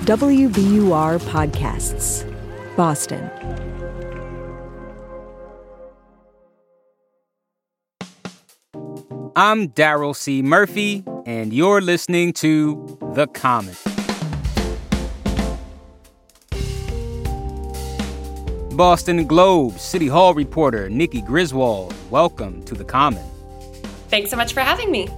WBUR Podcasts, Boston. I'm Daryl C. Murphy, and you're listening to The Common. Boston Globe City Hall reporter Nikki Griswold, welcome to The Common. Thanks so much for having me.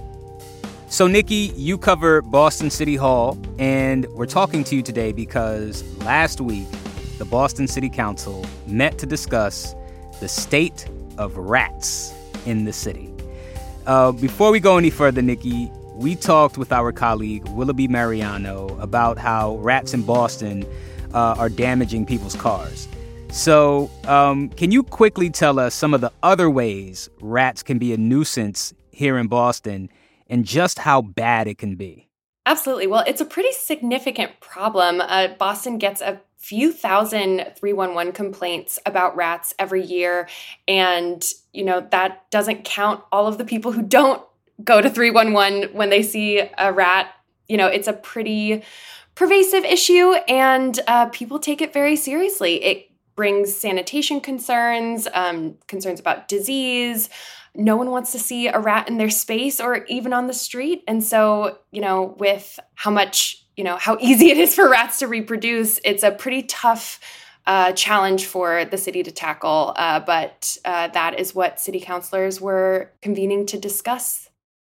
So, Nikki, you cover Boston City Hall, and we're talking to you today because last week, the Boston City Council met to discuss the state of rats in the city. Before we go any further, Nikki, we talked with our colleague Willoughby Mariano about how rats in Boston are damaging people's cars. So, can you quickly tell us some of the other ways rats can be a nuisance here in Boston and just how bad it can be? Absolutely. Well, it's a pretty significant problem. Boston gets a few thousand 311 complaints about rats every year. And, that doesn't count all of the people who don't go to 311 when they see a rat. It's a pretty pervasive issue, and people take it very seriously. It brings sanitation concerns, concerns about disease. No one wants to see a rat in their space or even on the street. And so, with how easy it is for rats to reproduce, it's a pretty tough challenge for the city to tackle. But that is what city councilors were convening to discuss.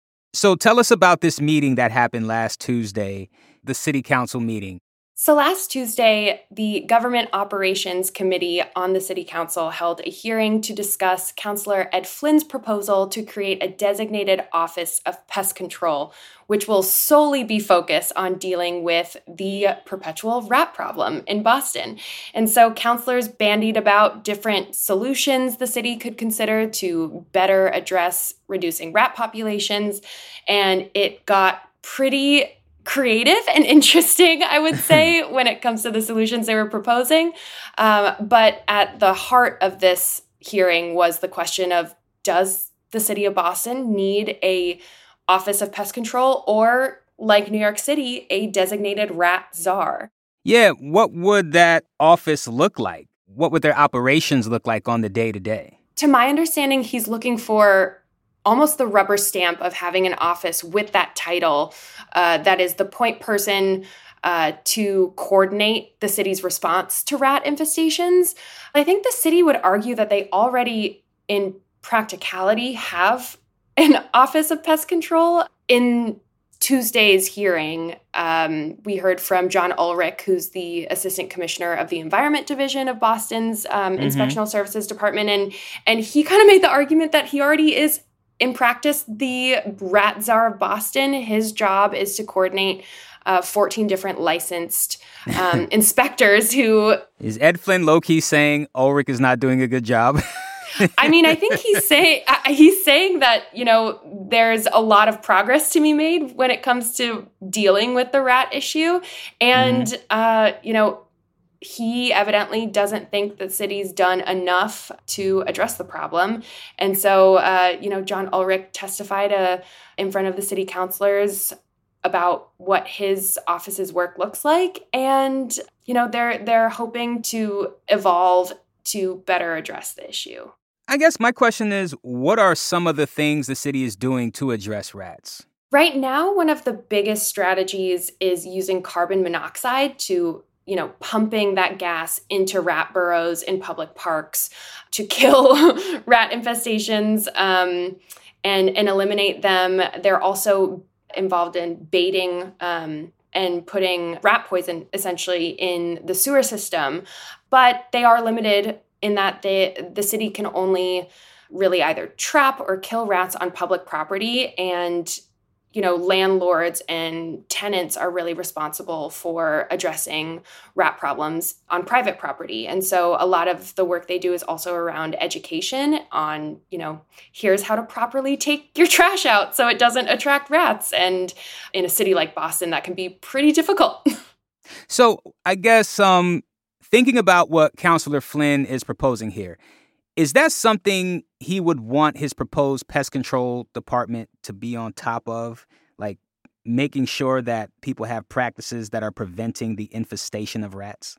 So tell us about this meeting that happened last Tuesday, the city council meeting. So last Tuesday, the Government Operations Committee on the City Council held a hearing to discuss Councilor Ed Flynn's proposal to create a designated Office of Pest Control, which will solely be focused on dealing with the perpetual rat problem in Boston. And so councilors bandied about different solutions the city could consider to better address reducing rat populations, and it got pretty creative and interesting, I would say, when it comes to the solutions they were proposing. But at the heart of this hearing was the question of, does the city of Boston need a Office of Pest Control or, like New York City, a designated rat czar? Yeah, what would that office look like? What would their operations look like on the day-to-day? To my understanding, he's looking for almost the rubber stamp of having an office with that title that is the point person to coordinate the city's response to rat infestations. I think the city would argue that they already, in practicality, have an Office of Pest Control. In Tuesday's hearing, we heard from John Ulrich, who's the Assistant Commissioner of the Environment Division of Boston's Inspectional Services Department. And he kind of made the argument that he already is, in practice, the rat czar of Boston. His job is to coordinate 14 different licensed inspectors who... Is Ed Flynn low-key saying Ulrich is not doing a good job? I mean, I think he's saying that, there's a lot of progress to be made when it comes to dealing with the rat issue. And, he evidently doesn't think the city's done enough to address the problem. And so, John Ulrich testified in front of the city councilors about what his office's work looks like. And, they're hoping to evolve to better address the issue. I guess my question is, what are some of the things the city is doing to address rats? Right now, one of the biggest strategies is using carbon monoxide to pumping that gas into rat burrows in public parks to kill rat infestations and eliminate them. They're also involved in baiting and putting rat poison essentially in the sewer system. But they are limited in that the city can only really either trap or kill rats on public property, and landlords and tenants are really responsible for addressing rat problems on private property. And so a lot of the work they do is also around education on, here's how to properly take your trash out so it doesn't attract rats. And in a city like Boston, that can be pretty difficult. So I guess thinking about what Councilor Flynn is proposing here, is that something he would want his proposed pest control department to be on top of? Like making sure that people have practices that are preventing the infestation of rats?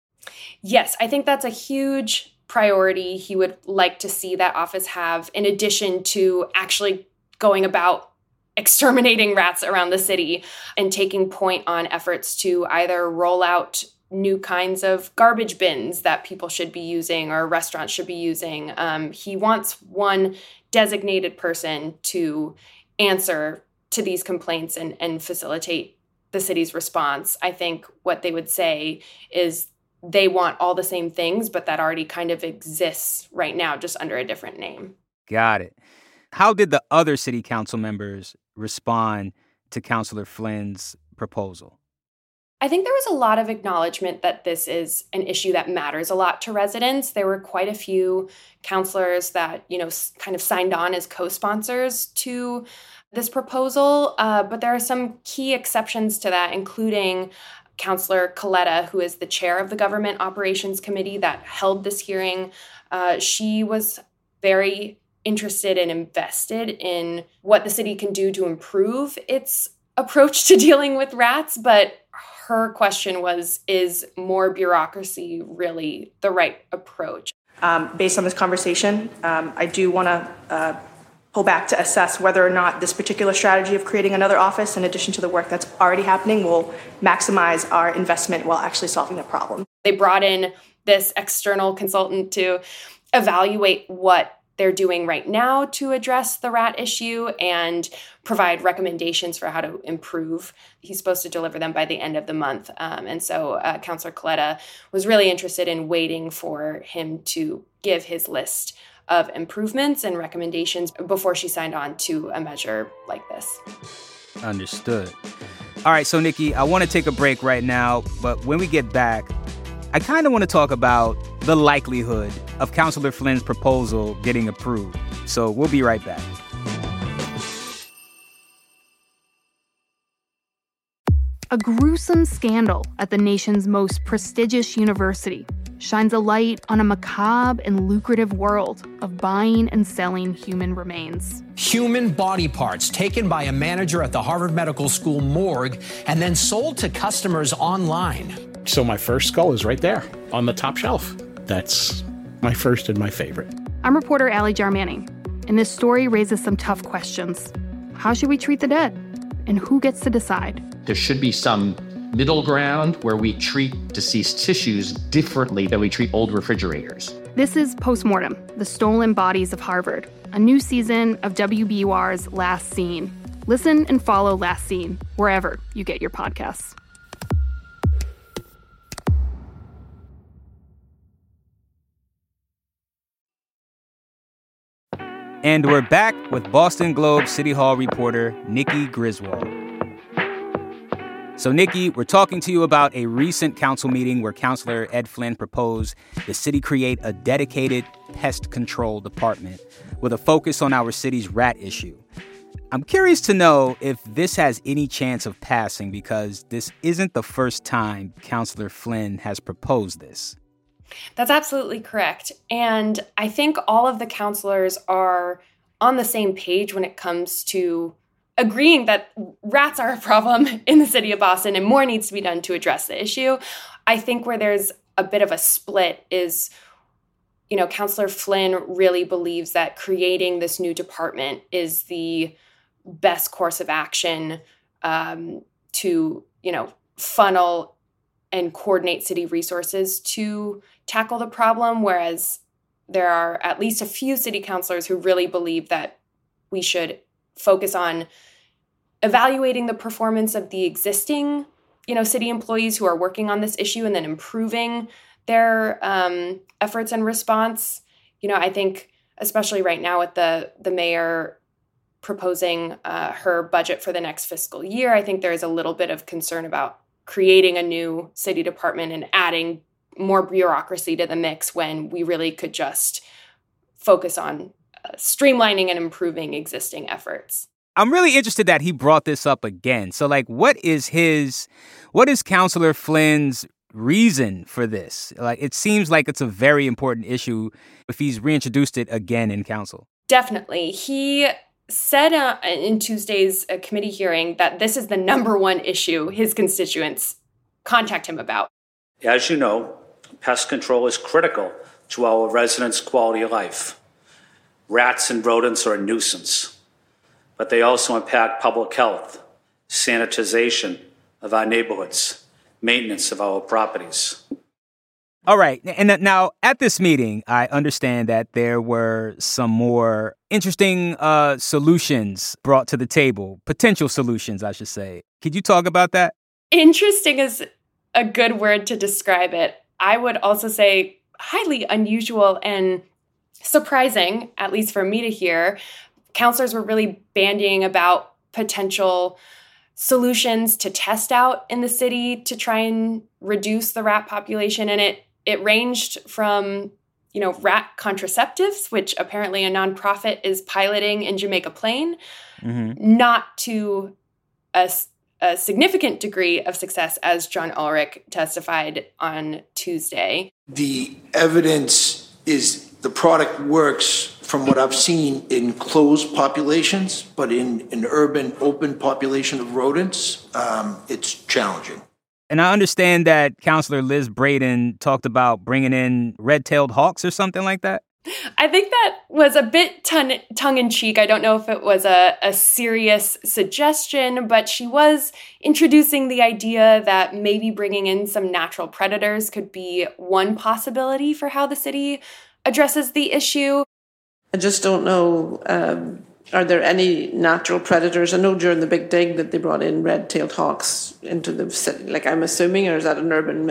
Yes, I think that's a huge priority he would like to see that office have, in addition to actually going about exterminating rats around the city and taking point on efforts to either roll out new kinds of garbage bins that people should be using or restaurants should be using. He wants one designated person to answer to these complaints and facilitate the city's response. I think what they would say is they want all the same things, but that already kind of exists right now, just under a different name. Got it. How did the other city council members respond to Councilor Flynn's proposal? I think there was a lot of acknowledgement that this is an issue that matters a lot to residents. There were quite a few councilors that, kind of signed on as co-sponsors to this proposal. But there are some key exceptions to that, including Councilor Coletta, who is the chair of the Government Operations Committee that held this hearing. She was very interested and invested in what the city can do to improve its approach to dealing with rats, but her question was, is more bureaucracy really the right approach? Based on this conversation, I do want to pull back to assess whether or not this particular strategy of creating another office, in addition to the work that's already happening, will maximize our investment while actually solving the problem. They brought in this external consultant to evaluate what they're doing right now to address the rat issue and provide recommendations for how to improve. He's supposed to deliver them by the end of the month. And so Councilor Coletta was really interested in waiting for him to give his list of improvements and recommendations before she signed on to a measure like this. Understood. All right, so Nikki, I want to take a break right now, but when we get back, I kind of want to talk about the likelihood of Councilor Flynn's proposal getting approved. So we'll be right back. A gruesome scandal at the nation's most prestigious university shines a light on a macabre and lucrative world of buying and selling human remains. Human body parts taken by a manager at the Harvard Medical School morgue and then sold to customers online. So my first skull is right there on the top shelf. That's my first and my favorite. I'm reporter Allie Jarmanning, and this story raises some tough questions. How should we treat the dead? And who gets to decide? There should be some middle ground where we treat deceased tissues differently than we treat old refrigerators. This is Postmortem, The Stolen Bodies of Harvard, a new season of WBUR's Last Scene. Listen and follow Last Scene wherever you get your podcasts. And we're back with Boston Globe City Hall reporter Nikki Griswold. So, Nikki, we're talking to you about a recent council meeting where Councilor Ed Flynn proposed the city create a dedicated pest control department with a focus on our city's rat issue. I'm curious to know if this has any chance of passing, because this isn't the first time Councilor Flynn has proposed this. That's absolutely correct. And I think all of the counselors are on the same page when it comes to agreeing that rats are a problem in the city of Boston and more needs to be done to address the issue. I think where there's a bit of a split is, Councilor Flynn really believes that creating this new department is the best course of action to, funnel and coordinate city resources to tackle the problem, whereas there are at least a few city councilors who really believe that we should focus on evaluating the performance of the existing, city employees who are working on this issue and then improving their efforts and response. I think especially right now with the mayor proposing her budget for the next fiscal year, I think there is a little bit of concern about creating a new city department and adding more bureaucracy to the mix when we really could just focus on streamlining and improving existing efforts. I'm really interested that he brought this up again. So, what is Councilor Flynn's reason for this? It seems like it's a very important issue if he's reintroduced it again in council. Definitely. He said in Tuesday's committee hearing that this is the number one issue his constituents contact him about. As you know, pest control is critical to our residents' quality of life. Rats and rodents are a nuisance, but they also impact public health, sanitization of our neighborhoods, maintenance of our properties. All right. And now at this meeting, I understand that there were some more interesting solutions brought to the table, potential solutions, I should say. Could you talk about that? Interesting is a good word to describe it. I would also say highly unusual and surprising, at least for me to hear. Counselors were really bandying about potential solutions to test out in the city to try and reduce the rat population. And it ranged from, rat contraceptives, which apparently a nonprofit is piloting in Jamaica Plain, not to a significant degree of success, as John Ulrich testified on Tuesday. The evidence is the product works, from what I've seen, in closed populations, but in an urban, open population of rodents, it's challenging. And I understand that Counselor Liz Breadon talked about bringing in red-tailed hawks or something like that. I think that was a bit tongue-in-cheek. I don't know if it was a serious suggestion, but she was introducing the idea that maybe bringing in some natural predators could be one possibility for how the city addresses the issue. I just don't know, are there any natural predators? I know during the Big Dig that they brought in red-tailed hawks into the city, like I'm assuming, or is that an urban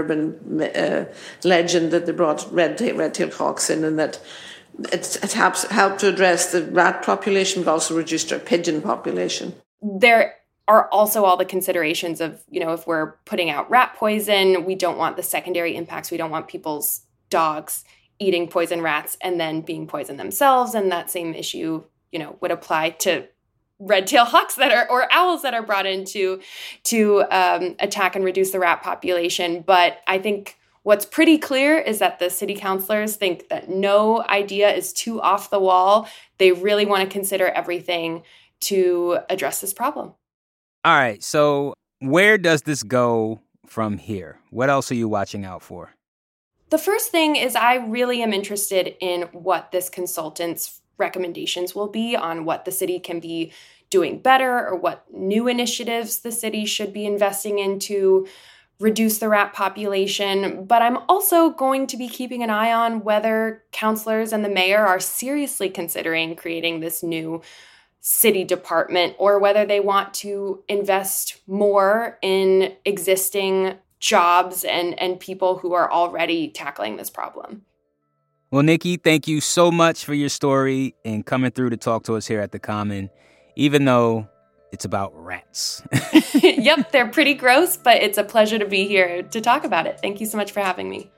legend that they brought red-tailed hawks in, and that it helped to address the rat population, but also reduced our pigeon population? There are also all the considerations of, if we're putting out rat poison, we don't want the secondary impacts. We don't want people's dogs eating poison rats and then being poisoned themselves. And that same issue, would apply to red-tailed hawks or owls that are brought in to attack and reduce the rat population. But I think what's pretty clear is that the city councilors think that no idea is too off the wall. They really want to consider everything to address this problem. All right. So where does this go from here? What else are you watching out for? The first thing is I really am interested in what this consultant's recommendations will be on what the city can be doing better or what new initiatives the city should be investing in to reduce the rat population. But I'm also going to be keeping an eye on whether councilors and the mayor are seriously considering creating this new city department or whether they want to invest more in existing jobs and people who are already tackling this problem. Well, Nikki, thank you so much for your story and coming through to talk to us here at The Common, even though it's about rats. Yep, they're pretty gross, but it's a pleasure to be here to talk about it. Thank you so much for having me.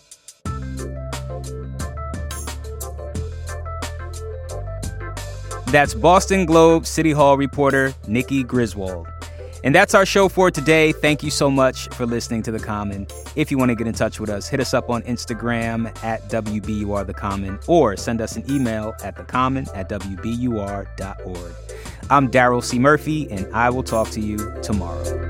That's Boston Globe City Hall reporter Nikki Griswold. And that's our show for today. Thank you so much for listening to The Common. If you want to get in touch with us, hit us up on Instagram at WBUR-TheCommon or send us an email at thecommon@wbur.org. I'm Daryl C. Murphy, and I will talk to you tomorrow.